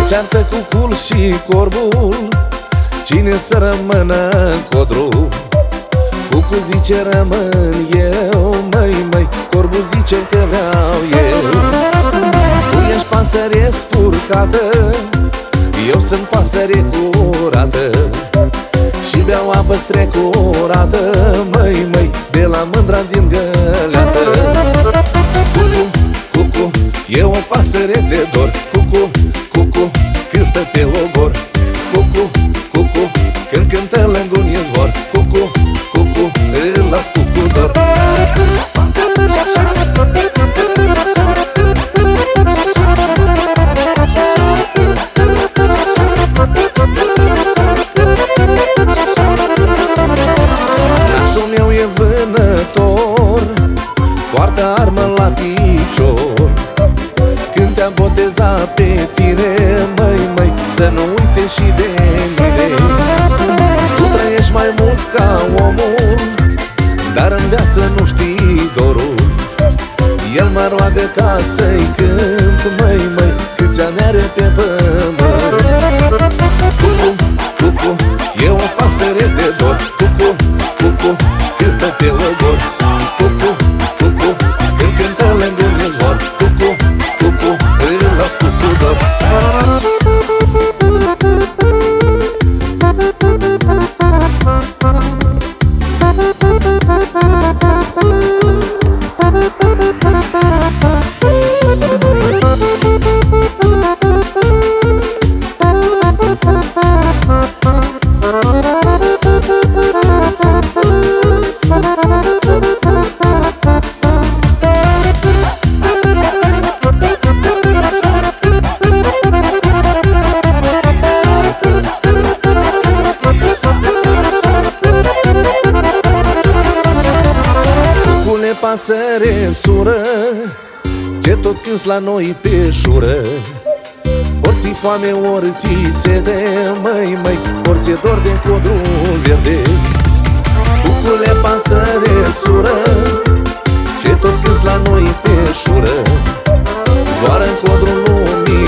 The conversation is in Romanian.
ceartă cucul și corbul, cine să rămână în codru? Cucu zice rămân eu, măi, corbul zice că vreau eu. Tu ești pasăre spurcată, eu sunt pasăre curată, și beau apă strecurată, măi, de la mândra din găleată. Cucu, e o pasăre de dor, cucu, cântă pe ogor. Cucu, când cântă lângă un izvor, cucu, îl las cucu dor. Nașul meu e vânător, poartă armă la picior. Când te-am botezat pe tine, măi, să nu uite și de mine. Tu trăiești mai mult ca omul, dar în viață nu știi dorul. El mă roagă ca să-i cânt, măi, câți ani are pe pământ. Cucu, e o pasăre de dor, cucu, cântă pe ogor. Cucu, când cântă lângă un izvor, cucu, îl las cucu dor. Pasăre sură, ce tot cânți la noi pe șură. Ori ți foame, ori ți sede, măi, ori ți-e dor de codrul verde. Cucule, pasăre sură, ce tot cânți la noi pe șură. Zboară în codrul lumii